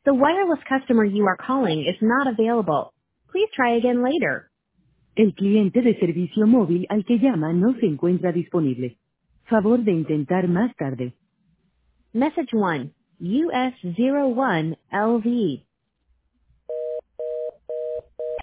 The wireless customer you are calling is not available. Please try again later. El cliente de servicio móvil al que llama no se encuentra disponible. Favor de intentar más tarde. Message 1, US01LV.